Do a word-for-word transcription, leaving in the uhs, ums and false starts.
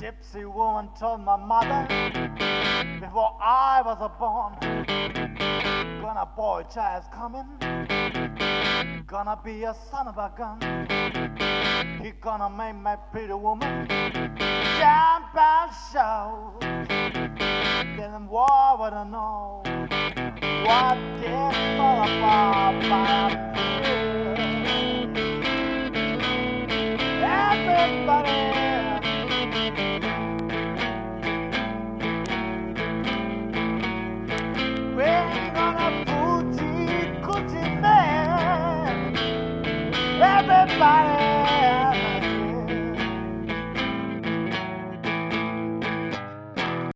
Gypsy woman told my mother before I was born, gonna boy child's coming, gonna be a son of a gun. He gonna make my pretty woman jump and shout. Then war would know what this all about.